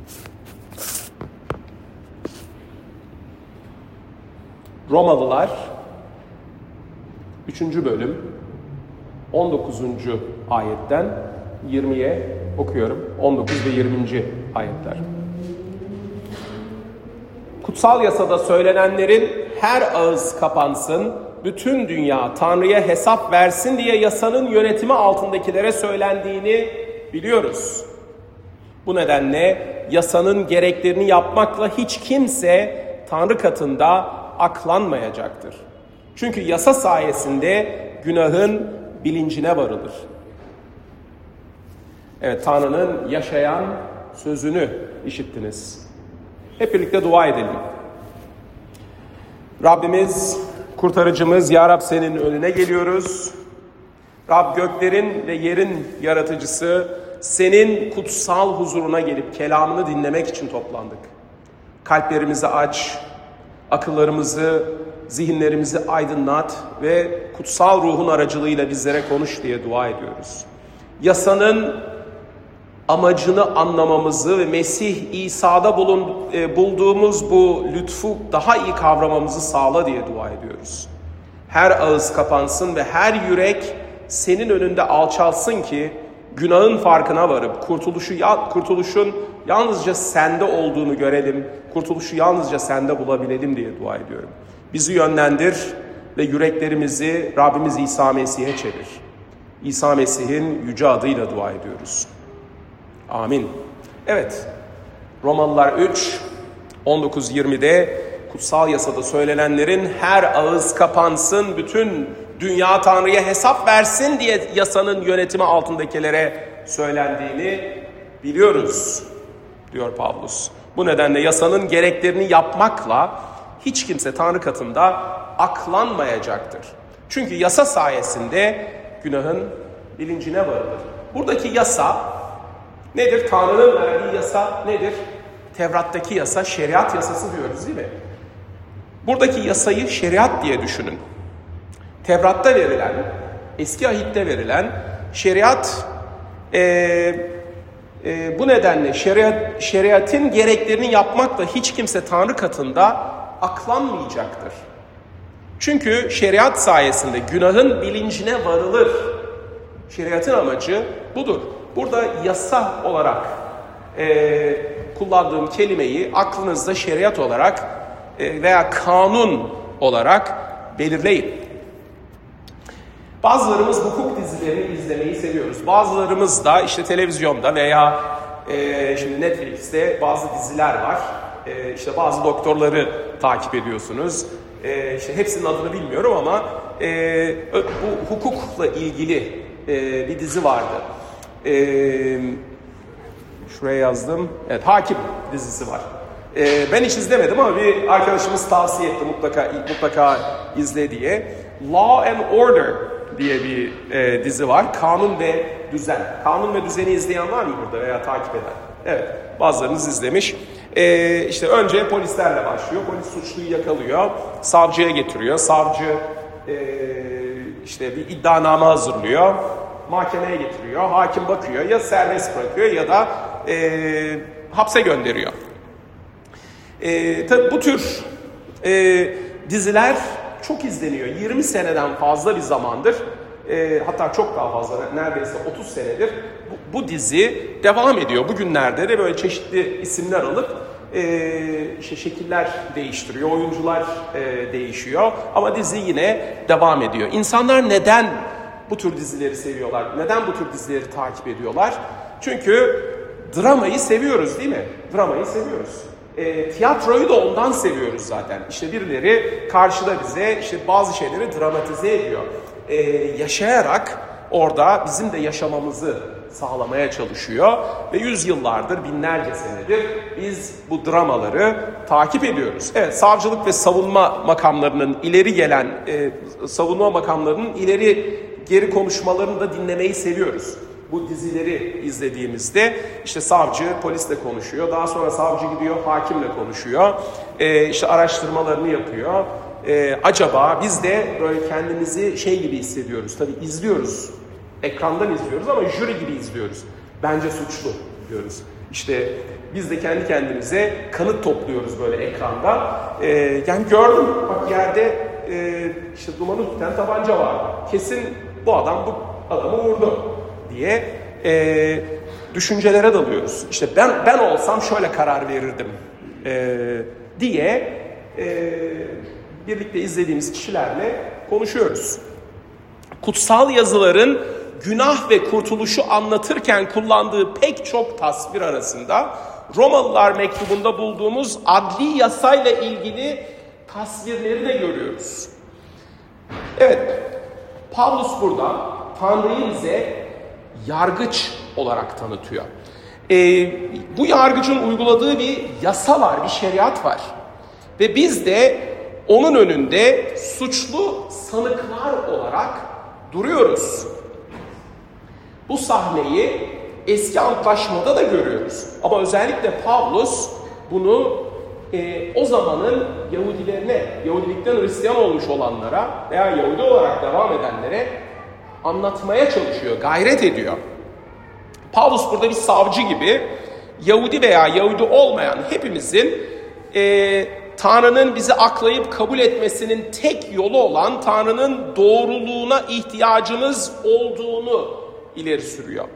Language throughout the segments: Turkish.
Romalılar 3. bölüm 19. ayetten 20'ye okuyorum. 19 ve 20. ayetler. Kutsal yasada söylenenlerin her ağız kapansın, bütün dünya Tanrı'ya hesap versin diye yasanın yönetimi altındakilere söylendiğini biliyoruz. Bu nedenle yasanın gereklerini yapmakla hiç kimse Tanrı katında aklanmayacaktır. Çünkü yasa sayesinde günahın bilincine varılır. Evet, Tanrı'nın yaşayan sözünü işittiniz. Hep birlikte dua edelim. Rabbimiz, kurtarıcımız, Ya Rab senin önüne geliyoruz. Rab göklerin ve yerin yaratıcısı, senin kutsal huzuruna gelip kelamını dinlemek için toplandık. Kalplerimizi aç, akıllarımızı, zihinlerimizi aydınlat ve kutsal ruhun aracılığıyla bizlere konuş diye dua ediyoruz. Yasanın amacını anlamamızı ve Mesih İsa'da bulduğumuz bu lütfu daha iyi kavramamızı sağla diye dua ediyoruz. Her ağız kapansın ve her yürek senin önünde alçalsın ki günahın farkına varıp kurtuluşun yalnızca sende olduğunu görelim, kurtuluşu yalnızca sende bulabilelim diye dua ediyorum. Bizi yönlendir ve yüreklerimizi Rabbimiz İsa Mesih'e çevir. İsa Mesih'in yüce adıyla dua ediyoruz. Amin. Evet, Romalılar 3, 19-20'de kutsal yasada söylenenlerin her ağız kapansın, bütün dünya Tanrı'ya hesap versin diye yasanın yönetimi altındakilere söylendiğini biliyoruz, diyor Pavlus. Bu nedenle yasanın gereklerini yapmakla hiç kimse Tanrı katında aklanmayacaktır. Çünkü yasa sayesinde günahın bilincine varılır. Buradaki yasa nedir? Tanrı'nın verdiği yasa nedir? Tevrat'taki yasa, şeriat yasası diyoruz değil mi? Buradaki yasayı şeriat diye düşünün. Tevrat'ta verilen, eski ahitte verilen şeriat, bu nedenle şeriatın gereklerini yapmakla hiç kimse Tanrı katında aklanmayacaktır. Çünkü şeriat sayesinde günahın bilincine varılır. Şeriatın amacı budur. Burada yasa olarak kullandığım kelimeyi aklınızda şeriat olarak veya kanun olarak belirleyin. Bazılarımız hukuk dizilerini izlemeyi seviyoruz. Bazılarımız da işte televizyonda veya şimdi Netflix'te bazı diziler var. İşte bazı doktorları takip ediyorsunuz. İşte hepsinin adını bilmiyorum ama bu hukukla ilgili bir dizi vardı. Şuraya yazdım. Evet, Hakim dizisi var. Ben hiç izlemedim ama bir arkadaşımız tavsiye etti mutlaka izle diye. Law and Order diye bir dizi var. Kanun ve Düzen. Kanun ve Düzen'i izleyen var mı burada veya takip eden? Evet, bazılarınız izlemiş. İşte önce polislerle başlıyor. Polis suçluyu yakalıyor, savcıya getiriyor. Savcı işte bir iddianame hazırlıyor, mahkemeye getiriyor. Hakim bakıyor, ya serbest bırakıyor ya da hapse gönderiyor. Tabii bu tür diziler çok izleniyor. 20 seneden fazla bir zamandır, hatta çok daha fazla, neredeyse 30 senedir bu dizi devam ediyor. Bugünlerde de böyle çeşitli isimler alıp şekiller değiştiriyor, oyuncular değişiyor ama dizi yine devam ediyor. İnsanlar neden bu tür dizileri seviyorlar? Neden bu tür dizileri takip ediyorlar? Çünkü dramayı seviyoruz değil mi? Dramayı seviyoruz. Tiyatroyu da ondan seviyoruz zaten. İşte birileri karşıda bize işte bazı şeyleri dramatize ediyor. Yaşayarak orada bizim de yaşamamızı sağlamaya çalışıyor ve yüzyıllardır, binlerce senedir biz bu dramaları takip ediyoruz. Evet, savcılık ve savunma makamlarının ileri geri konuşmalarını da dinlemeyi seviyoruz. Bu dizileri izlediğimizde işte savcı polisle konuşuyor, daha sonra savcı gidiyor hakimle konuşuyor, işte araştırmalarını yapıyor. Acaba biz de böyle kendimizi şey gibi hissediyoruz, tabii izliyoruz, ekrandan izliyoruz ama jüri gibi izliyoruz. Bence suçlu diyoruz. İşte biz de kendi kendimize kanıt topluyoruz böyle ekranda. Yani gördüm, bak yerde işte dumanı tüten tabanca vardı. Kesin bu adam bu adamı vurdu diye düşüncelere dalıyoruz. İşte ben olsam şöyle karar verirdim diye birlikte izlediğimiz kişilerle konuşuyoruz. Kutsal yazıların günah ve kurtuluşu anlatırken kullandığı pek çok tasvir arasında Romalılar mektubunda bulduğumuz adli yasayla ilgili tasvirleri de görüyoruz. Evet, Pavlus burada Tanrı'yı bize yargıç olarak tanıtıyor. Bu yargıcın uyguladığı bir yasa var, bir şeriat var. Ve biz de onun önünde suçlu sanıklar olarak duruyoruz. Bu sahneyi eski antlaşmada da görüyoruz. Ama özellikle Pavlus bunu o zamanın Yahudilerine, Yahudilikten Hristiyan olmuş olanlara veya Yahudi olarak devam edenlere anlatmaya çalışıyor, gayret ediyor. Pavlus burada bir savcı gibi Yahudi veya Yahudi olmayan hepimizin Tanrı'nın bizi aklayıp kabul etmesinin tek yolu olan Tanrı'nın doğruluğuna ihtiyacımız olduğunu ileri sürüyor.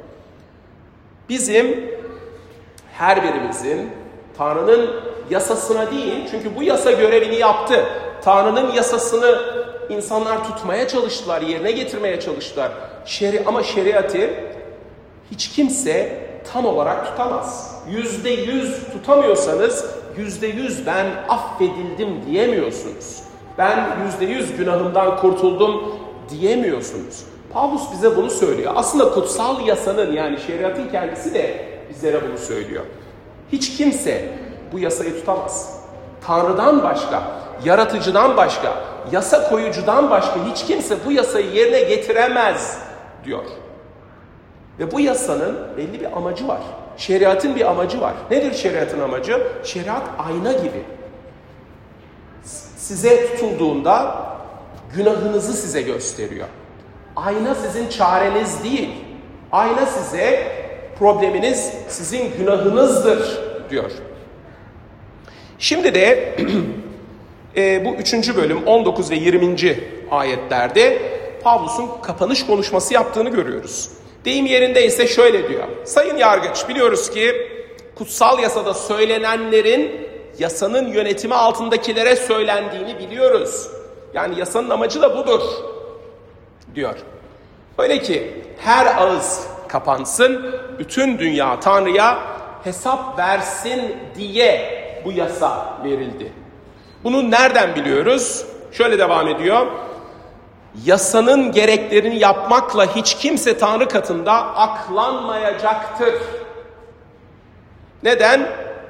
Bizim her birimizin Tanrı'nın yasasına değil, çünkü bu yasa görevini yaptı. Tanrı'nın yasasını insanlar tutmaya çalıştılar, yerine getirmeye çalıştılar. Ama şeriatı hiç kimse tam olarak tutamaz. %100 tutamıyorsanız %100 ben affedildim diyemiyorsunuz. Ben %100 günahımdan kurtuldum diyemiyorsunuz. Pavlus bize bunu söylüyor. Aslında kutsal yasanın, yani şeriatın kendisi de bizlere bunu söylüyor. Hiç kimse bu yasayı tutamaz. Tanrı'dan başka, yaratıcıdan başka, yasa koyucudan başka hiç kimse bu yasayı yerine getiremez diyor. Ve bu yasanın belli bir amacı var. Şeriatın bir amacı var. Nedir şeriatın amacı? Şeriat ayna gibi. Size tutulduğunda günahınızı size gösteriyor. Ayna sizin çareniz değil. Ayna size probleminiz sizin günahınızdır diyor. Şimdi de bu 3. bölüm 19 ve 20. ayetlerde Pavlus'un kapanış konuşması yaptığını görüyoruz. Deyim yerindeyse şöyle diyor. Sayın yargıç, biliyoruz ki kutsal yasada söylenenlerin yasanın yönetimi altındakilere söylendiğini biliyoruz. Yani yasanın amacı da budur diyor. Öyle ki her ağız kapansın, bütün dünya Tanrı'ya hesap versin diye bu yasa verildi. Bunu nereden biliyoruz? Şöyle devam ediyor. Yasanın gereklerini yapmakla hiç kimse Tanrı katında aklanmayacaktır. Neden?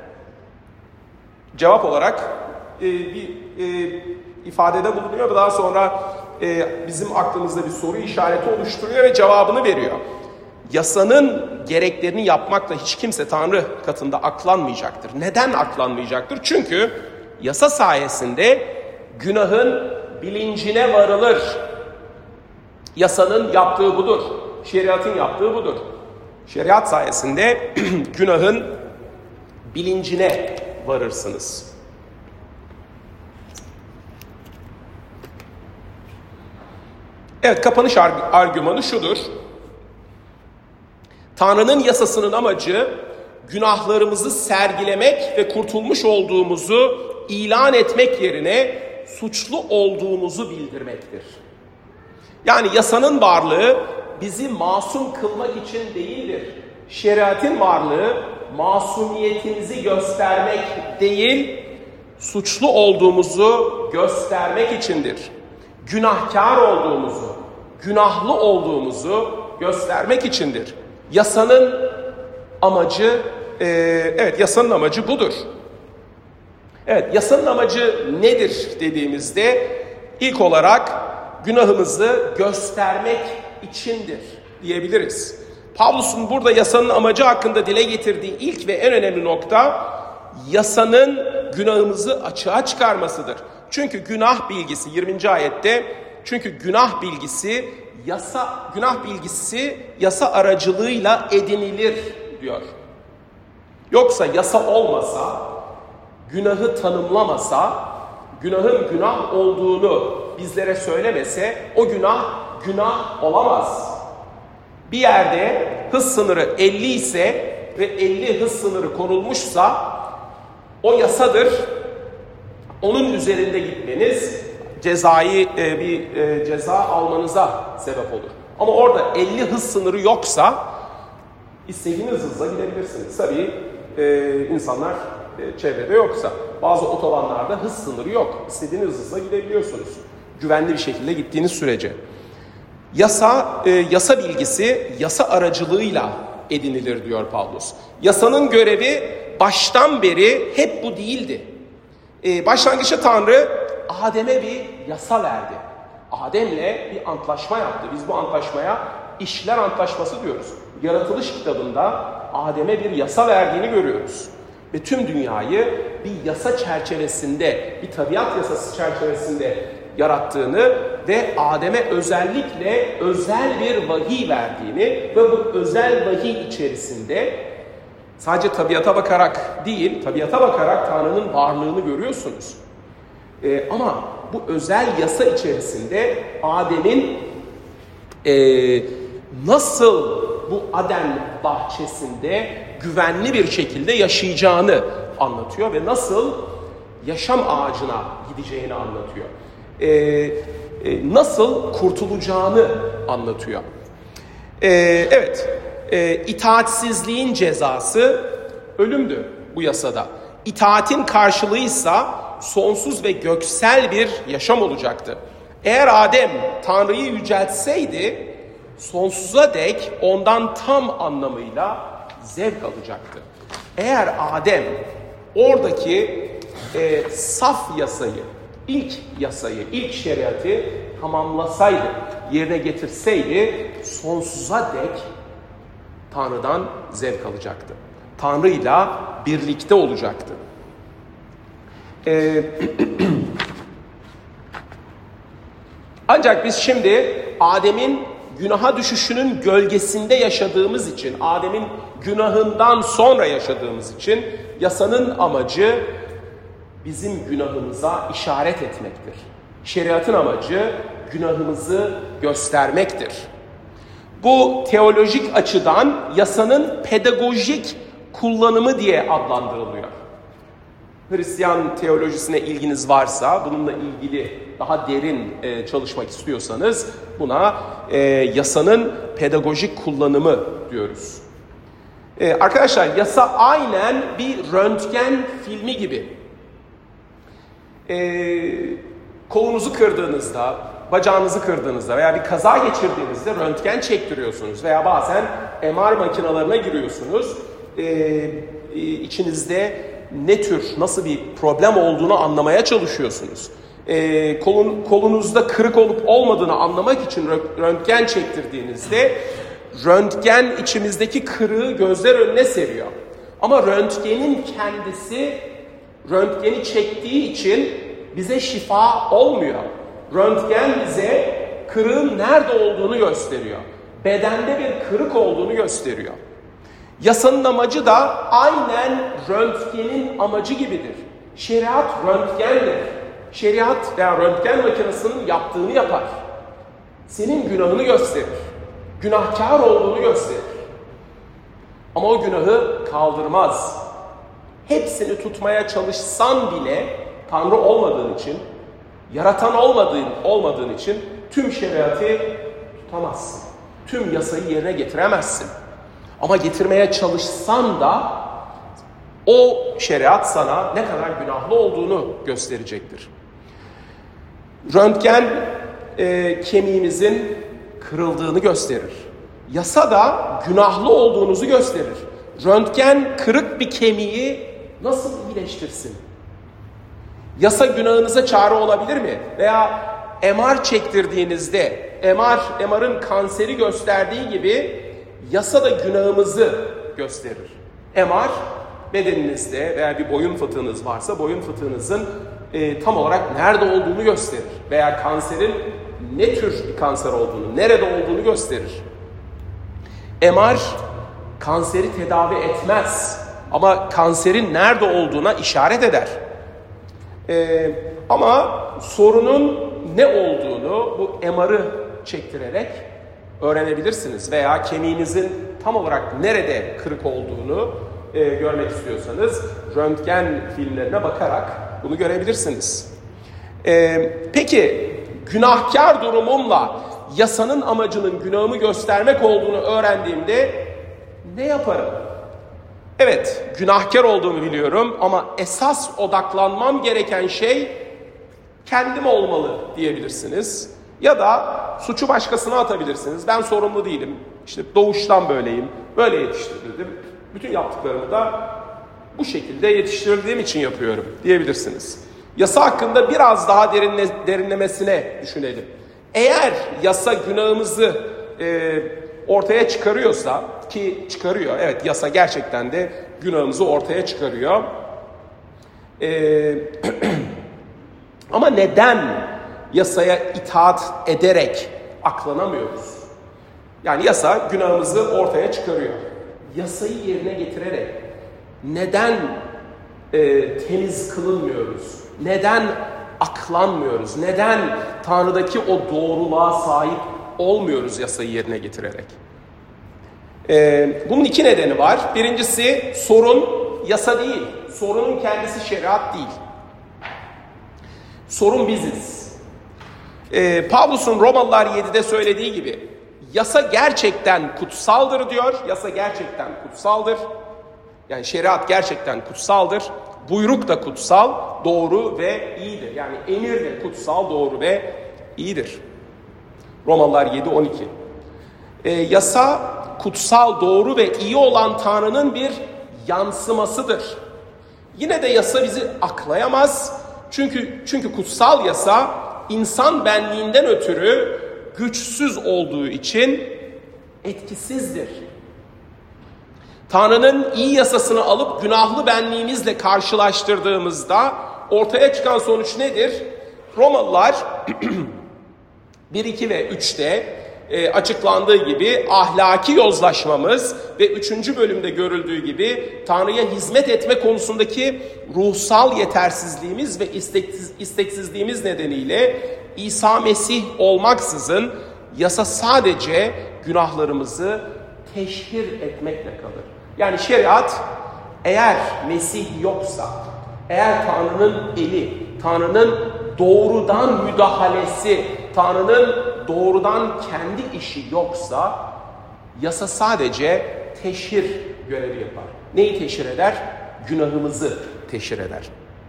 Cevap olarak bir ifadede bulunuyor ve daha sonra bizim aklımızda bir soru işareti oluşturuyor ve cevabını veriyor. Yasanın gereklerini yapmakla hiç kimse Tanrı katında aklanmayacaktır. Neden aklanmayacaktır? Çünkü yasa sayesinde günahın bilincine varılır. Yasanın yaptığı budur. Şeriatın yaptığı budur. Şeriat sayesinde günahın bilincine varırsınız. Evet, kapanış argümanı şudur. Tanrı'nın yasasının amacı günahlarımızı sergilemek ve kurtulmuş olduğumuzu ilan etmek yerine suçlu olduğumuzu bildirmektir. Yani yasanın varlığı bizi masum kılmak için değildir. Şeriatın varlığı masumiyetimizi göstermek değil, suçlu olduğumuzu göstermek içindir. Günahkar olduğumuzu, günahlı olduğumuzu göstermek içindir. Yasanın amacı, yasanın amacı budur. Evet, yasanın amacı nedir dediğimizde ilk olarak günahımızı göstermek içindir diyebiliriz. Pavlus'un burada yasanın amacı hakkında dile getirdiği ilk ve en önemli nokta yasanın günahımızı açığa çıkarmasıdır. Çünkü günah bilgisi 20. ayette günah bilgisi yasa aracılığıyla edinilir diyor. Yoksa yasa olmasa, günahı tanımlamasa, günahın günah olduğunu bizlere söylemese o günah olamaz. Bir yerde hız sınırı 50 ise ve 50 hız sınırı konulmuşsa o yasadır. Onun üzerinde gitmeniz bir ceza almanıza sebep olur. Ama orada 50 hız sınırı yoksa istediğiniz hızla gidebilirsiniz. Tabii insanlar çevrede yoksa. Bazı otobanlarda hız sınırı yok. İstediğiniz hızla gidebiliyorsunuz. Güvenli bir şekilde gittiğiniz sürece. Yasa bilgisi yasa aracılığıyla edinilir diyor Pavlus. Yasanın görevi baştan beri hep bu değildi. Başlangıçta Tanrı Adem'e bir yasa verdi. Adem'le bir antlaşma yaptı. Biz bu antlaşmaya İşler Antlaşması diyoruz. Yaratılış kitabında Adem'e bir yasa verdiğini görüyoruz. Ve tüm dünyayı bir yasa çerçevesinde, bir tabiat yasası çerçevesinde yarattığını ve Adem'e özellikle özel bir vahiy verdiğini ve bu özel vahiy içerisinde sadece tabiata bakarak değil, tabiata bakarak Tanrı'nın varlığını görüyorsunuz. Ama bu özel yasa içerisinde Adem'in nasıl bu Aden bahçesinde güvenli bir şekilde yaşayacağını anlatıyor ve nasıl yaşam ağacına gideceğini anlatıyor. Nasıl kurtulacağını anlatıyor. İtaatsizliğin cezası ölümdü bu yasada. İtaatin karşılığıysa sonsuz ve göksel bir yaşam olacaktı. Eğer Adem Tanrı'yı yüceltseydi sonsuza dek ondan tam anlamıyla zevk alacaktı. Eğer Adem oradaki saf yasayı, ilk şeriatı tamamlasaydı, yerine getirseydi sonsuza dek Tanrı'dan zevk alacaktı. Tanrı'yla birlikte olacaktı. Ancak biz şimdi Adem'in günaha düşüşünün gölgesinde yaşadığımız için, Adem'in günahından sonra yaşadığımız için yasanın amacı bizim günahımıza işaret etmektir. Şeriatın amacı günahımızı göstermektir. Bu teolojik açıdan yasanın pedagojik kullanımı diye adlandırılıyor. Hristiyan teolojisine ilginiz varsa, bununla ilgili daha derin çalışmak istiyorsanız buna yasanın pedagojik kullanımı diyoruz. Arkadaşlar yasa aynen bir röntgen filmi gibi. Kolunuzu kırdığınızda, bacağınızı kırdığınızda veya bir kaza geçirdiğinizde röntgen çektiriyorsunuz veya bazen MR makinalarına giriyorsunuz. İçinizde ne tür, nasıl bir problem olduğunu anlamaya çalışıyorsunuz. Kolunuzda kırık olup olmadığını anlamak için röntgen çektirdiğinizde röntgen içimizdeki kırığı gözler önüne seriyor. Ama röntgenin kendisi röntgeni çektiği için bize şifa olmuyor. Röntgen bize kırığın nerede olduğunu gösteriyor. Bedende bir kırık olduğunu gösteriyor. Yasanın amacı da aynen röntgenin amacı gibidir. Şeriat röntgendir. Şeriat veya röntgen makinesinin yaptığını yapar. Senin günahını gösterir. Günahkar olduğunu gösterir. Ama o günahı kaldırmaz. Hepsini tutmaya çalışsan bile Tanrı olmadığın için, yaratan olmadığın için tüm şeriatı tutamazsın. Tüm yasayı yerine getiremezsin. Ama getirmeye çalışsan da o şeriat sana ne kadar günahlı olduğunu gösterecektir. Röntgen kemiğimizin kırıldığını gösterir. Yasa da günahlı olduğunuzu gösterir. Röntgen kırık bir kemiği nasıl iyileştirsin? Yasa günahınıza çare olabilir mi? Veya MR çektirdiğinizde MR'ın kanseri gösterdiği gibi yasa da günahımızı gösterir. MR bedeninizde veya bir boyun fıtığınız varsa boyun fıtığınızın tam olarak nerede olduğunu gösterir. Veya kanserin ne tür bir kanser olduğunu, nerede olduğunu gösterir. MR kanseri tedavi etmez. Ama kanserin nerede olduğuna işaret eder. Ama sorunun ne olduğunu bu MR'ı çektirerek öğrenebilirsiniz. Veya kemiğinizin tam olarak nerede kırık olduğunu görmek istiyorsanız röntgen filmlerine bakarak bunu görebilirsiniz. Peki günahkar durumumla yasanın amacının günahımı göstermek olduğunu öğrendiğimde ne yaparım? Evet, günahkar olduğumu biliyorum ama esas odaklanmam gereken şey kendim olmalı diyebilirsiniz. Ya da suçu başkasına atabilirsiniz. Ben sorumlu değilim. İşte doğuştan böyleyim. Böyle yetiştirildim. Bütün yaptıklarımı da bu şekilde yetiştirildiğim için yapıyorum diyebilirsiniz. Yasa hakkında biraz daha derinlemesine düşünelim. Eğer yasa günahımızı ortaya çıkarıyorsa, ki çıkarıyor, evet yasa gerçekten de günahımızı ortaya çıkarıyor. Ama neden yasaya itaat ederek aklanamıyoruz? Yani yasa günahımızı ortaya çıkarıyor. Yasayı yerine getirerek neden temiz kılınmıyoruz? Neden aklanmıyoruz? Neden Tanrı'daki o doğruluğa sahip olmuyoruz yasayı yerine getirerek? Bunun iki nedeni var. Birincisi sorun yasa değil. Sorunun kendisi şeriat değil. Sorun biziz. Pavlus'un Romalılar 7'de söylediği gibi yasa gerçekten kutsaldır diyor. Yasa gerçekten kutsaldır. Yani şeriat gerçekten kutsaldır. Buyruk da kutsal, doğru ve iyidir. Yani emir de kutsal, doğru ve iyidir. Romalılar 7:12. Yasa kutsal, doğru ve iyi olan Tanrı'nın bir yansımasıdır. Yine de yasa bizi aklayamaz. Çünkü kutsal yasa insan benliğinden ötürü güçsüz olduğu için etkisizdir. Tanrı'nın iyi yasasını alıp günahlı benliğimizle karşılaştırdığımızda ortaya çıkan sonuç nedir? Romalılar 1, 2 ve 3'te açıklandığı gibi ahlaki yozlaşmamız ve 3. bölümde görüldüğü gibi Tanrı'ya hizmet etme konusundaki ruhsal yetersizliğimiz ve isteksizliğimiz nedeniyle İsa Mesih olmaksızın yasa sadece günahlarımızı teşhir etmekle kalır. Yani şeriat eğer Mesih yoksa, eğer Tanrı'nın eli, Tanrı'nın doğrudan müdahalesi, Tanrı'nın doğrudan kendi işi yoksa yasa sadece teşhir görevi yapar. Neyi teşhir eder? Günahımızı teşhir eder.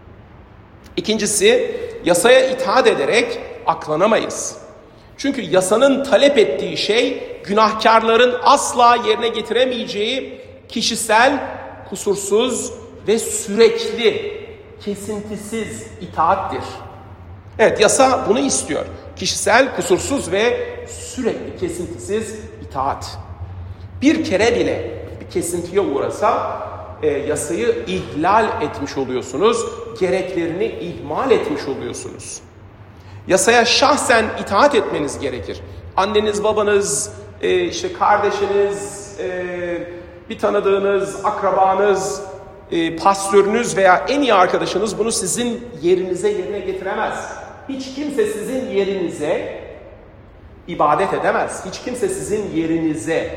İkincisi, yasaya itaat ederek aklanamayız. Çünkü yasanın talep ettiği şey günahkarların asla yerine getiremeyeceği kişisel, kusursuz ve sürekli, kesintisiz itaattir. Evet, yasa bunu istiyor. Kişisel, kusursuz ve sürekli kesintisiz itaat. Bir kere bile bir kesintiye uğrasa yasayı ihlal etmiş oluyorsunuz. Gereklerini ihmal etmiş oluyorsunuz. Yasaya şahsen itaat etmeniz gerekir. Anneniz, babanız, işte kardeşiniz, bir tanıdığınız, akrabanız, pastörünüz veya en iyi arkadaşınız bunu sizin yerine getiremez. Hiç kimse sizin yerinize ibadet edemez. Hiç kimse sizin yerinize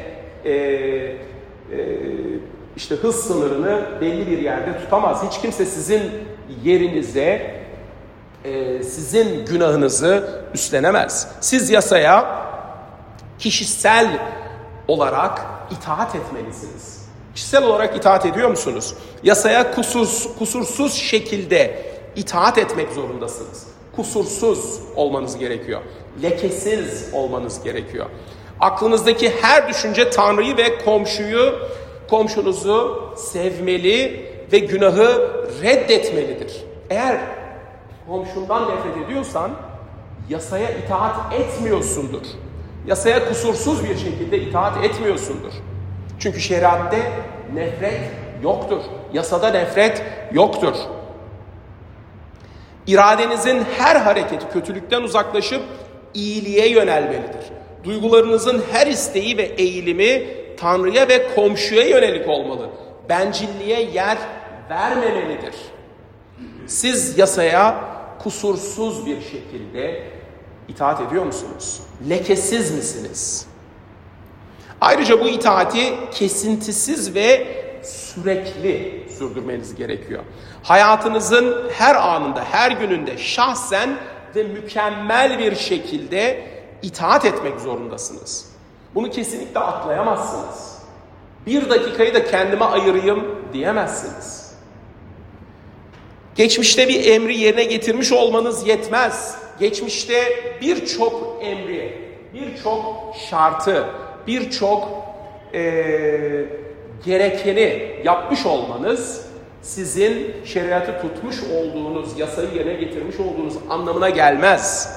işte hız sınırını belli bir yerde tutamaz. Hiç kimse sizin yerinize sizin günahınızı üstlenemez. Siz yasaya kişisel olarak itaat etmelisiniz. Kişisel olarak itaat ediyor musunuz? Yasaya kusursuz şekilde itaat etmek zorundasınız. Kusursuz olmanız gerekiyor. Lekesiz olmanız gerekiyor. Aklınızdaki her düşünce Tanrı'yı ve komşunuzu sevmeli ve günahı reddetmelidir. Eğer komşundan nefret ediyorsan yasaya itaat etmiyorsundur. Yasaya kusursuz bir şekilde itaat etmiyorsundur. Çünkü şeriatte nefret yoktur. Yasada nefret yoktur. İradenizin her hareketi kötülükten uzaklaşıp iyiliğe yönelmelidir. Duygularınızın her isteği ve eğilimi Tanrı'ya ve komşuya yönelik olmalı. bencilliğe yer vermemelidir. Siz yasaya kusursuz bir şekilde itaat ediyor musunuz? Lekesiz misiniz? Ayrıca bu itaati kesintisiz ve sürekli sürdürmeniz gerekiyor. Hayatınızın her anında, her gününde şahsen ve mükemmel bir şekilde itaat etmek zorundasınız. Bunu kesinlikle atlayamazsınız. Bir dakikayı da kendime ayırayım diyemezsiniz. Geçmişte bir emri yerine getirmiş olmanız yetmez. Geçmişte birçok emri, birçok şartı, birçok gerekeni yapmış olmanız sizin şeriatı tutmuş olduğunuz, yasayı yerine getirmiş olduğunuz anlamına gelmez.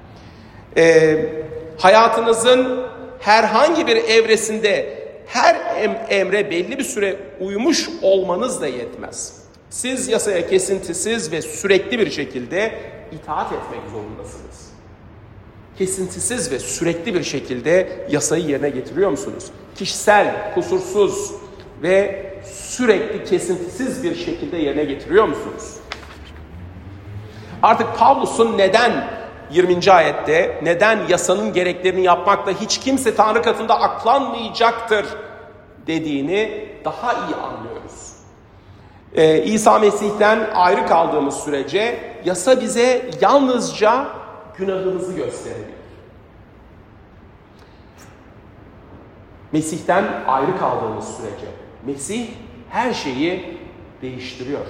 Hayatınızın herhangi bir evresinde her emre belli bir süre uymuş olmanız da yetmez. Siz yasaya kesintisiz ve sürekli bir şekilde itaat etmek zorundasınız. Kesintisiz ve sürekli bir şekilde yasayı yerine getiriyor musunuz? Kişisel, kusursuz ve sürekli kesintisiz bir şekilde yerine getiriyor musunuz? Artık Pavlus'un neden 20. ayette neden yasanın gereklerini yapmakla hiç kimse Tanrı katında aklanmayacaktır dediğini daha iyi anlıyoruz. İsa Mesih'ten ayrı kaldığımız sürece yasa bize yalnızca günahımızı gösterebilir. Mesih'ten ayrı kaldığımız sürece Mesih her şeyi değiştiriyor.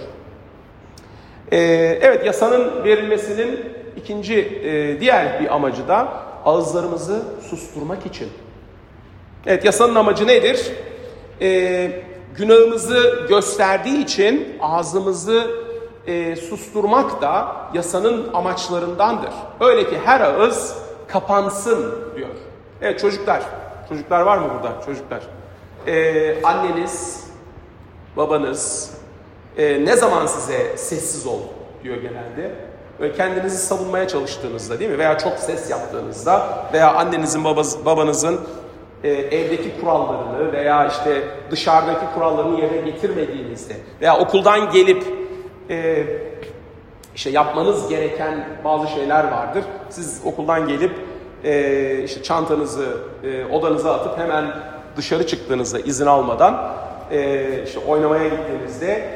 Evet, yasanın verilmesinin ikinci diğer bir amacı da ağızlarımızı susturmak için. Evet, yasanın amacı nedir? Günahımızı gösterdiği için ağzımızı susturmak da yasanın amaçlarındandır. Öyle ki her ağız kapansın diyor. Evet çocuklar var mı burada çocuklar? Anneniz, babanız ne zaman size sessiz ol diyor genelde? Böyle kendinizi savunmaya çalıştığınızda değil mi? Veya çok ses yaptığınızda veya annenizin babanızın evdeki kurallarını veya işte dışarıdaki kurallarını yerine getirmediğinizde veya okuldan gelip işte yapmanız gereken bazı şeyler vardır. Siz okuldan gelip işte çantanızı odanıza atıp hemen dışarı çıktığınızda izin almadan işte oynamaya gittiğinizde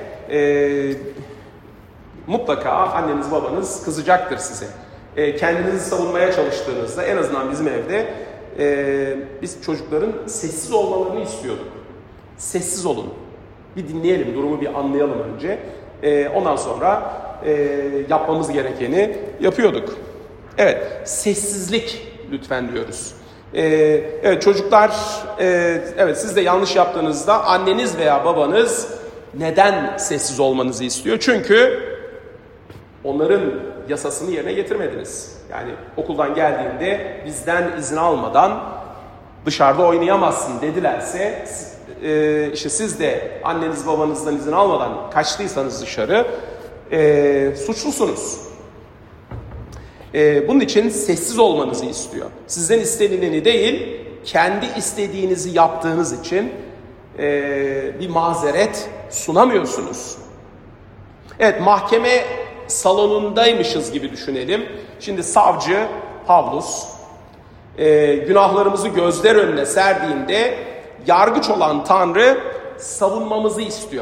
mutlaka anneniz babanız kızacaktır size. Kendinizi savunmaya çalıştığınızda en azından bizim evde biz çocukların sessiz olmalarını istiyorduk. Sessiz olun. Bir dinleyelim, durumu bir anlayalım önce. Ondan sonra yapmamız gerekeni yapıyorduk. Evet, sessizlik lütfen diyoruz. Evet çocuklar, evet siz de yanlış yaptığınızda anneniz veya babanız neden sessiz olmanızı istiyor? Çünkü onların yasasını yerine getirmediniz. Yani okuldan geldiğinde bizden izin almadan dışarıda oynayamazsın dedilerse işte siz de anneniz babanızdan izin almadan kaçtıysanız dışarı suçlusunuz. Bunun için sessiz olmanızı istiyor. Sizden istenileni değil, kendi istediğinizi yaptığınız için bir mazeret sunamıyorsunuz. Evet, mahkeme salonundaymışız gibi düşünelim. Şimdi savcı Pavlus günahlarımızı gözler önüne serdiğinde yargıç olan Tanrı savunmamızı istiyor.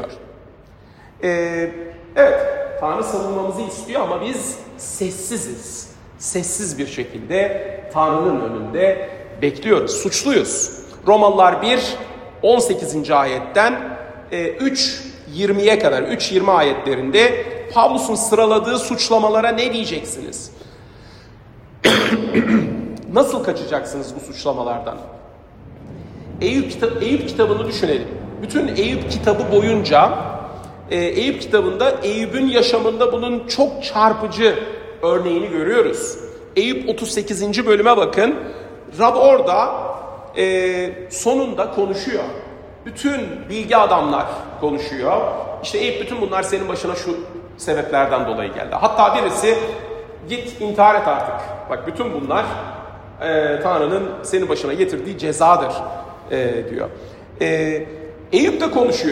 Evet, Tanrı savunmamızı istiyor ama biz sessiziz. Sessiz bir şekilde Tanrı'nın önünde bekliyoruz, suçluyuz. Romalılar 1, 18. ayetten 3-20'ye kadar, 3-20 ayetlerinde Pavlus'un sıraladığı suçlamalara ne diyeceksiniz? Nasıl kaçacaksınız bu suçlamalardan? Eyüp kitabını düşünelim. Bütün Eyüp kitabı boyunca Eyüp kitabında Eyüp'ün yaşamında bunun çok çarpıcı örneğini görüyoruz. Eyüp 38. bölüme bakın. Rab orada sonunda konuşuyor. Bütün bilgi adamlar konuşuyor. İşte Eyüp bütün bunlar senin başına şu sebeplerden dolayı geldi. Hatta birisi git intihar et artık. Bak bütün bunlar Tanrı'nın senin başına getirdiği cezadır diyor. Eyüp de konuşuyor.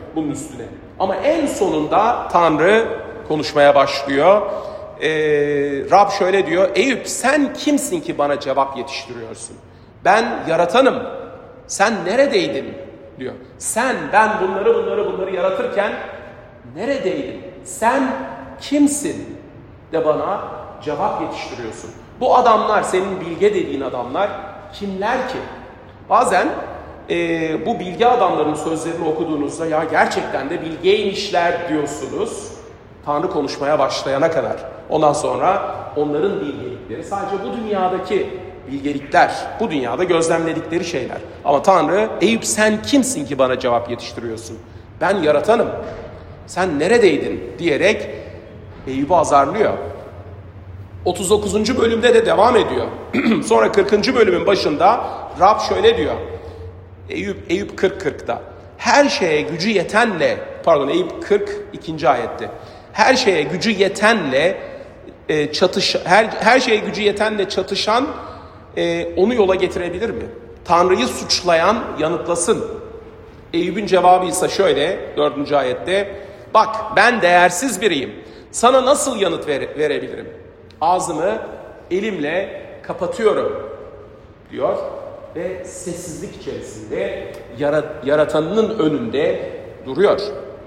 bunun üstüne. Ama en sonunda Tanrı konuşmaya başlıyor. Rab şöyle diyor: Eyüp, sen kimsin ki bana cevap yetiştiriyorsun? Ben yaratanım. Sen neredeydin? Diyor. Ben bunları yaratırken neredeydin? Sen kimsin de bana cevap yetiştiriyorsun? Bu adamlar, senin bilge dediğin adamlar kimler ki? Bazen bu bilge adamların sözlerini okuduğunuzda ya gerçekten de bilgeymişler diyorsunuz. Tanrı konuşmaya başlayana kadar. Ondan sonra onların bilgelikleri sadece bu dünyadaki bilgelikler, bu dünyada gözlemledikleri şeyler. Ama Tanrı, Eyüp sen kimsin ki bana cevap yetiştiriyorsun? Ben yaratanım. Sen neredeydin diyerek Eyüp'ü azarlıyor. 39. bölümde de devam ediyor. Sonra 40. bölümün başında Rab şöyle diyor. Eyüp 40:40'da. Her şeye gücü yetenle, Eyüp 42. ayette. Her şeye gücü yetenle her şeye gücü yetenle çatışan onu yola getirebilir mi? Tanrı'yı suçlayan yanıtlasın. Eyüp'ün cevabı ise şöyle 4. ayette. Bak, ben değersiz biriyim. Sana nasıl yanıt verebilirim? Ağzımı elimle kapatıyorum diyor ve sessizlik içerisinde yaratanının önünde duruyor.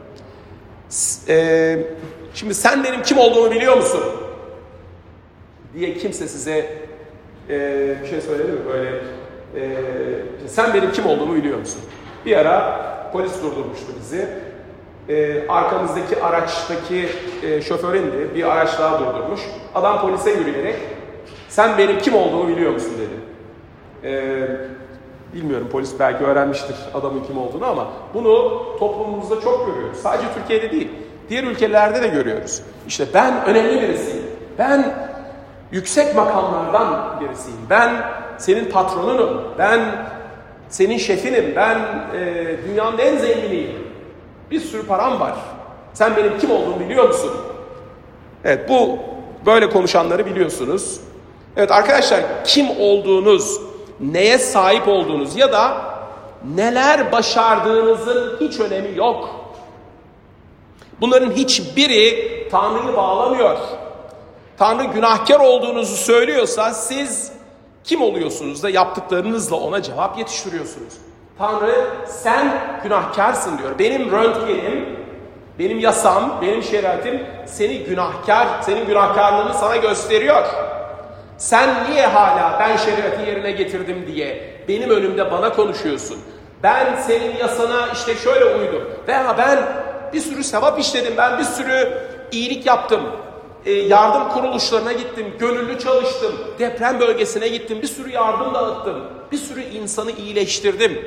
Şimdi sen benim kim olduğumu biliyor musun? Diye kimse size bir şey söyledi mi? Böyle sen benim kim olduğumu biliyor musun? Bir ara polis durdurmuştu bizi. Arkamızdaki araçtaki şoför indi. Bir araç daha durdurmuş. Adam polise yürüyerek sen benim kim olduğumu biliyor musun dedi. Bilmiyorum, polis belki öğrenmiştir adamın kim olduğunu ama bunu toplumumuzda çok görüyoruz. Sadece Türkiye'de değil, diğer ülkelerde de görüyoruz. İşte ben önemli birisiyim. Ben yüksek makamlardan birisiyim. Ben senin patronunum. Ben senin şefinim. Ben dünyanın en zenginiyim. Bir sürü param var. Sen benim kim olduğumu biliyor musun? Evet, bu böyle konuşanları biliyorsunuz. Evet arkadaşlar, kim olduğunuz, neye sahip olduğunuz ya da neler başardığınızın hiç önemi yok. Bunların hiçbiri Tanrı'yı bağlamıyor. Tanrı günahkar olduğunuzu söylüyorsa siz kim oluyorsunuz da yaptıklarınızla ona cevap yetiştiriyorsunuz. Tanrı sen günahkarsın diyor. Benim röntgenim, benim yasam, benim şeriatim senin günahkarlığını sana gösteriyor. Sen niye hala ben şeriatı yerine getirdim diye benim önümde bana konuşuyorsun? Ben senin yasana işte şöyle uydum. Veya ben bir sürü sevap işledim, ben bir sürü iyilik yaptım. Yardım kuruluşlarına gittim, gönüllü çalıştım, deprem bölgesine gittim, bir sürü yardım dağıttım, bir sürü insanı iyileştirdim.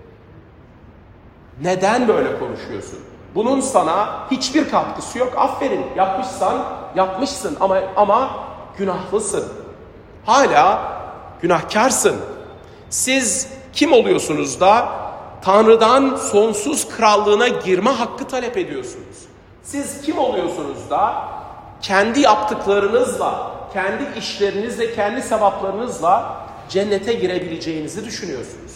Neden böyle konuşuyorsun? Bunun sana hiçbir katkısı yok. Aferin, yapmışsan yapmışsın ama günahlısın. Hala günahkarsın. Siz kim oluyorsunuz da Tanrı'dan sonsuz krallığına girme hakkı talep ediyorsunuz? Siz kim oluyorsunuz da kendi yaptıklarınızla, kendi işlerinizle, kendi sevaplarınızla cennete girebileceğinizi düşünüyorsunuz?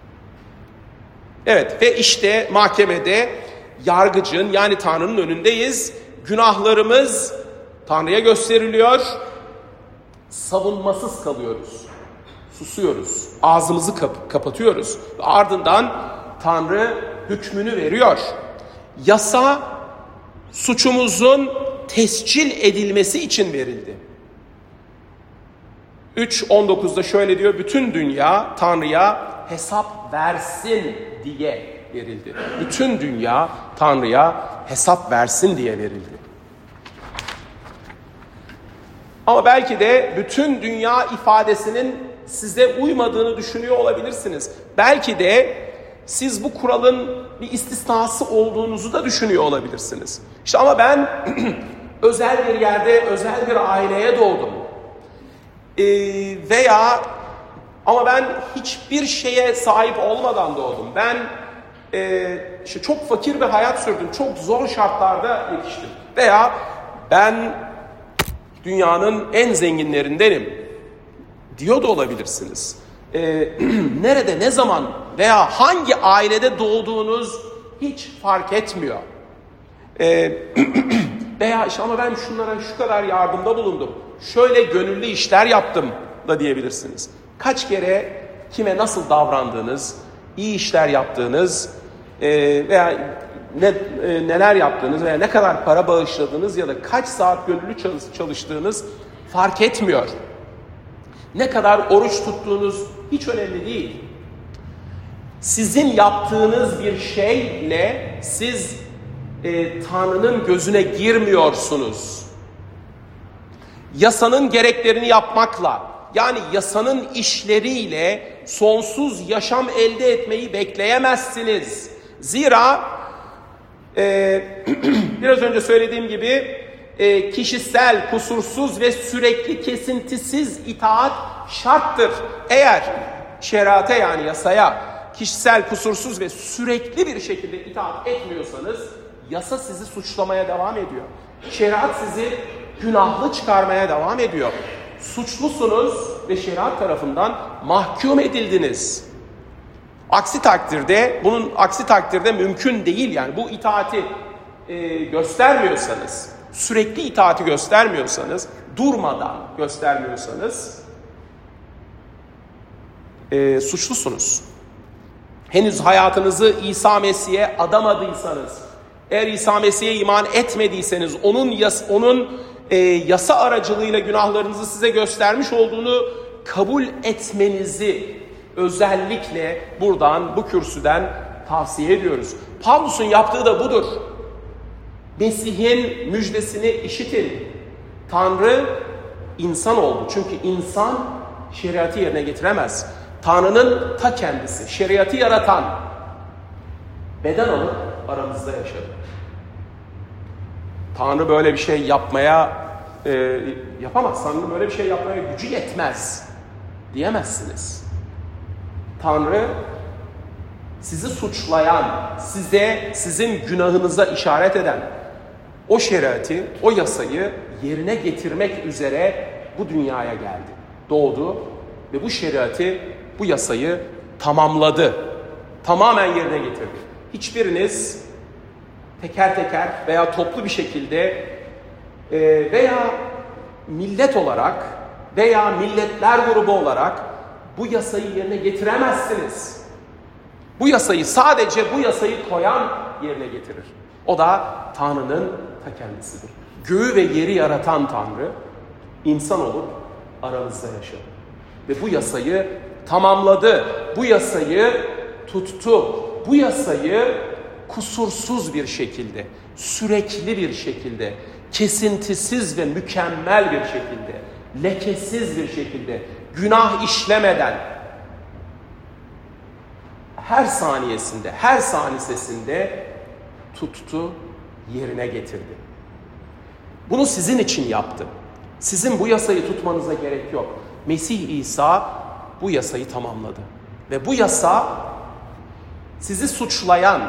Evet, ve işte mahkemede yargıcın, yani Tanrı'nın önündeyiz. Günahlarımız Tanrı'ya gösteriliyor. Savunmasız kalıyoruz. Susuyoruz. Ağzımızı kapatıyoruz. Ve ardından Tanrı hükmünü veriyor. Yasa suçumuzun tescil edilmesi için verildi. 3.19'da şöyle diyor: bütün dünya Tanrı'ya hesap versin diye verildi. Bütün dünya Tanrı'ya hesap versin diye verildi. Ama belki de bütün dünya ifadesinin size uymadığını düşünüyor olabilirsiniz. Belki de siz bu kuralın bir istisnası olduğunuzu da düşünüyor olabilirsiniz. İşte ama ben özel bir yerde, özel bir aileye doğdum. Ama ben hiçbir şeye sahip olmadan doğdum. Ben işte çok fakir bir hayat sürdüm. Çok zor şartlarda yetiştim. Veya ben dünyanın en zenginlerindenim diyor da olabilirsiniz. Nerede, ne zaman veya hangi ailede doğduğunuz hiç fark etmiyor. Veya işte ama ben şunlara şu kadar yardımda bulundum, şöyle gönüllü işler yaptım da diyebilirsiniz. Kaç kere kime nasıl davrandığınız, iyi işler yaptığınız veya neler yaptığınız veya ne kadar para bağışladığınız ya da kaç saat gönüllü çalıştığınız fark etmiyor. Ne kadar oruç tuttuğunuz hiç önemli değil. Sizin yaptığınız bir şeyle siz Tanrı'nın gözüne girmiyorsunuz. Yasanın gereklerini yapmakla, yani yasanın işleriyle sonsuz yaşam elde etmeyi bekleyemezsiniz. Zira biraz önce söylediğim gibi kişisel, kusursuz ve sürekli kesintisiz itaat şarttır. Eğer şeriate, yani yasaya kişisel, kusursuz ve sürekli bir şekilde itaat etmiyorsanız yasa sizi suçlamaya devam ediyor. Şeriat sizi günahlı çıkarmaya devam ediyor. Suçlusunuz ve şeriat tarafından mahkum edildiniz. Bunun aksi takdirde mümkün değil. Yani bu itaati göstermiyorsanız, sürekli itaati göstermiyorsanız, durmadan göstermiyorsanız suçlusunuz. Henüz hayatınızı İsa Mesih'e adamadıysanız, eğer İsa Mesih'e iman etmediyseniz, onun yasa aracılığıyla günahlarınızı size göstermiş olduğunu kabul etmenizi özellikle buradan, bu kürsüden tavsiye ediyoruz. Pavlus'un yaptığı da budur. Mesih'in müjdesini işitin. Tanrı insan oldu. Çünkü insan şeriatı yerine getiremez. Tanrı'nın ta kendisi, şeriatı yaratan beden alıp aramızda yaşadı. Tanrı böyle bir şey yapmaya yapamaz. Tanrı böyle bir şey yapmaya gücü yetmez diyemezsiniz. Tanrı sizi suçlayan, sizin günahınıza işaret eden o şeriatı, o yasayı yerine getirmek üzere bu dünyaya geldi. Doğdu ve bu şeriatı, bu yasayı tamamladı. Tamamen yerine getirdi. Hiçbiriniz teker teker veya toplu bir şekilde veya millet olarak veya milletler grubu olarak bu yasayı yerine getiremezsiniz. Bu yasayı, sadece bu yasayı koyan yerine getirir. O da Tanrı'nın ta kendisidir. Göğü ve yeri yaratan Tanrı insan olup aramızda yaşadı. Ve bu yasayı tamamladı. Bu yasayı tuttu. Bu yasayı kusursuz bir şekilde, sürekli bir şekilde, kesintisiz ve mükemmel bir şekilde, lekesiz bir şekilde, günah işlemeden her saniyesinde, her sanisesinde tuttu, yerine getirdi. Bunu sizin için yaptı. Sizin bu yasayı tutmanıza gerek yok. Mesih İsa bu yasayı tamamladı. Ve bu yasa sizi suçlayan,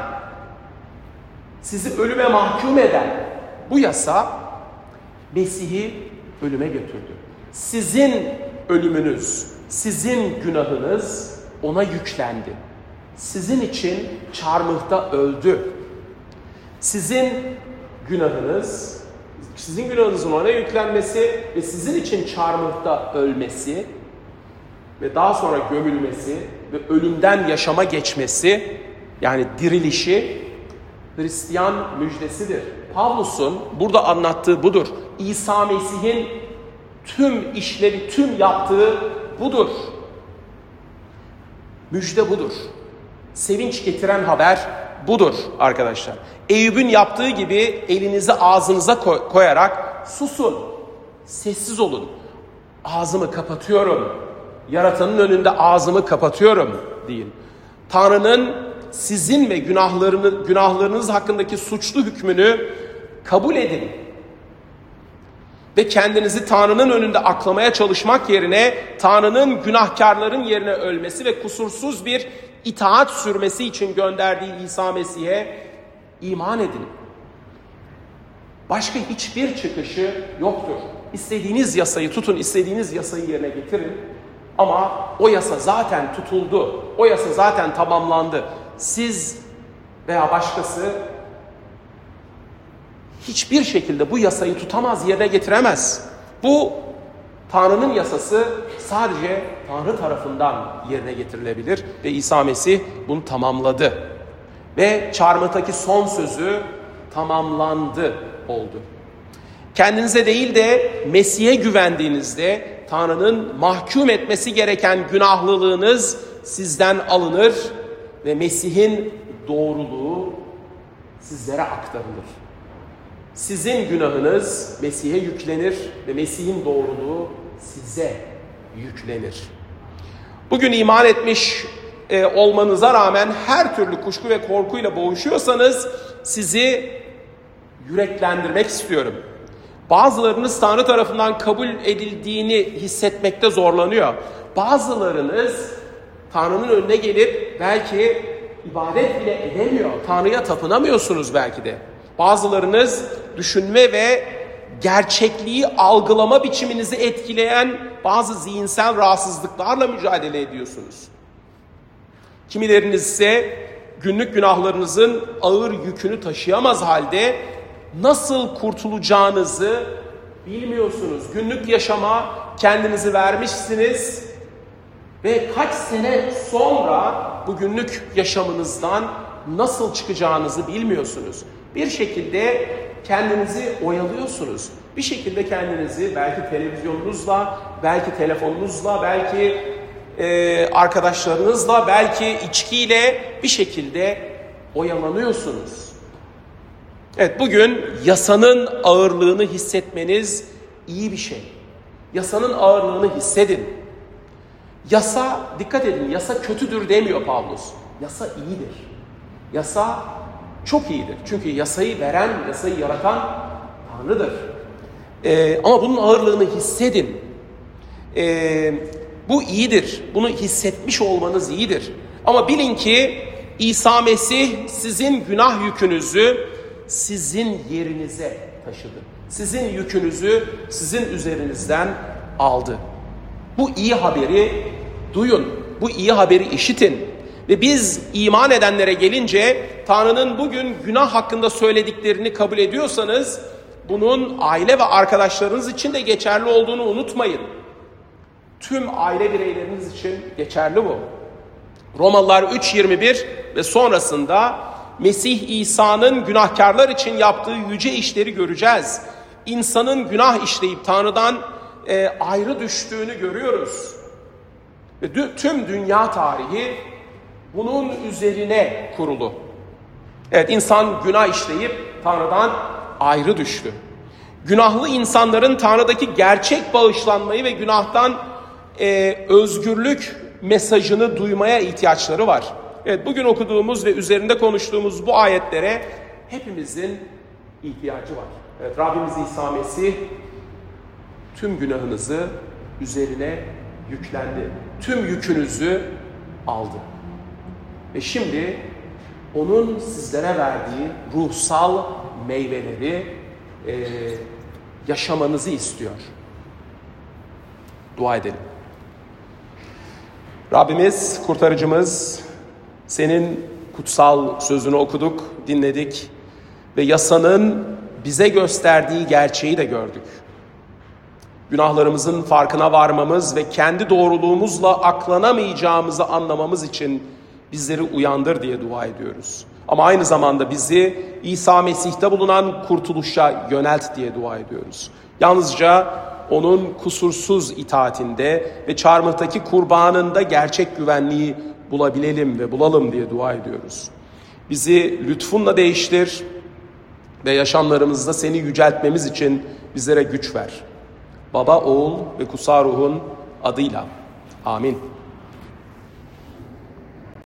sizi ölüme mahkum eden bu yasa Mesih'i ölüme götürdü. Sizin ölümünüz, sizin günahınız ona yüklendi. Sizin için çarmıhta öldü. Sizin günahınızın ona yüklenmesi ve sizin için çarmıhta ölmesi ve daha sonra gömülmesi ve ölümden yaşama geçmesi, yani dirilişi Hristiyan müjdesidir. Pavlus'un burada anlattığı budur. İsa Mesih'in tüm işleri, tüm yaptığı budur. Müjde budur. Sevinç getiren haber budur arkadaşlar. Eyüp'ün yaptığı gibi elinizi ağzınıza koyarak susun, sessiz olun. Ağzımı kapatıyorum. Yaratanın önünde ağzımı kapatıyorum deyin. Tanrı'nın sizin ve günahlarınız hakkındaki suçlu hükmünü kabul edin. Ve kendinizi Tanrı'nın önünde aklamaya çalışmak yerine Tanrı'nın günahkarların yerine ölmesi ve kusursuz bir itaat sürmesi için gönderdiği İsa Mesih'e iman edin. Başka hiçbir çıkışı yoktur. İstediğiniz yasayı tutun, istediğiniz yasayı yerine getirin. Ama o yasa zaten tutuldu. O yasa zaten tamamlandı. Siz veya başkası hiçbir şekilde bu yasayı tutamaz, yerine getiremez. Bu Tanrı'nın yasası sadece Tanrı tarafından yerine getirilebilir ve İsa Mesih bunu tamamladı. Ve çarmıhtaki son sözü tamamlandı oldu. Kendinize değil de Mesih'e güvendiğinizde Tanrı'nın mahkum etmesi gereken günahlılığınız sizden alınır ve Mesih'in doğruluğu sizlere aktarılır. Sizin günahınız Mesih'e yüklenir ve Mesih'in doğruluğu size yüklenir. Bugün iman etmiş olmanıza rağmen her türlü kuşku ve korkuyla boğuşuyorsanız sizi yüreklendirmek istiyorum. Bazılarınız Tanrı tarafından kabul edildiğini hissetmekte zorlanıyor. Bazılarınız Tanrı'nın önüne gelip belki ibadet bile edemiyor. Tanrı'ya tapınamıyorsunuz belki de. Bazılarınız düşünme ve gerçekliği algılama biçiminizi etkileyen bazı zihinsel rahatsızlıklarla mücadele ediyorsunuz. Kimileriniz ise günlük günahlarınızın ağır yükünü taşıyamaz halde nasıl kurtulacağınızı bilmiyorsunuz. Günlük yaşama kendinizi vermişsiniz ve kaç sene sonra bu günlük yaşamınızdan nasıl çıkacağınızı bilmiyorsunuz. Bir şekilde kendinizi oyalıyorsunuz. Bir şekilde kendinizi belki televizyonunuzla, belki telefonunuzla, belki arkadaşlarınızla, belki içkiyle bir şekilde oyalanıyorsunuz. Evet, bugün yasanın ağırlığını hissetmeniz iyi bir şey. Yasanın ağırlığını hissedin. Yasa, dikkat edin, yasa kötüdür demiyor Pavlus. Yasa iyidir. Yasa çok iyidir. Çünkü yasayı veren, yasayı yaratan Tanrı'dır. Ama bunun ağırlığını hissedin. Bu iyidir. Bunu hissetmiş olmanız iyidir. Ama bilin ki İsa Mesih sizin günah yükünüzü sizin yerinize taşıdı. Sizin yükünüzü sizin üzerinizden aldı. Bu iyi haberi duyun. Bu iyi haberi işitin. Ve biz iman edenlere gelince Tanrı'nın bugün günah hakkında söylediklerini kabul ediyorsanız bunun aile ve arkadaşlarınız için de geçerli olduğunu unutmayın. Tüm aile bireyleriniz için geçerli bu. Romalılar 3:21 ve sonrasında Mesih İsa'nın günahkarlar için yaptığı yüce işleri göreceğiz. İnsanın günah işleyip Tanrı'dan ayrı düştüğünü görüyoruz. Ve tüm dünya tarihi bunun üzerine kurulu. Evet, insan günah işleyip Tanrı'dan ayrı düştü. Günahlı insanların Tanrı'daki gerçek bağışlanmayı ve günahtan özgürlük mesajını duymaya ihtiyaçları var. Evet, bugün okuduğumuz ve üzerinde konuştuğumuz bu ayetlere hepimizin ihtiyacı var. Evet, Rabbimiz İsa Mesih tüm günahınızı üzerine yüklendi. Tüm yükünüzü aldı. Ve şimdi onun sizlere verdiği ruhsal meyveleri yaşamanızı istiyor. Dua edelim. Rabbimiz, kurtarıcımız, senin kutsal sözünü okuduk, dinledik ve yasanın bize gösterdiği gerçeği de gördük. Günahlarımızın farkına varmamız ve kendi doğruluğumuzla aklanamayacağımızı anlamamız için bizleri uyandır diye dua ediyoruz. Ama aynı zamanda bizi İsa Mesih'te bulunan kurtuluşa yönelt diye dua ediyoruz. Yalnızca onun kusursuz itaatinde ve çarmıhtaki kurbanında gerçek güvenliği bulabilelim ve bulalım diye dua ediyoruz. Bizi lütfunla değiştir ve yaşamlarımızda seni yüceltmemiz için bizlere güç ver. Baba, Oğul ve Kutsal Ruh'un adıyla. Amin.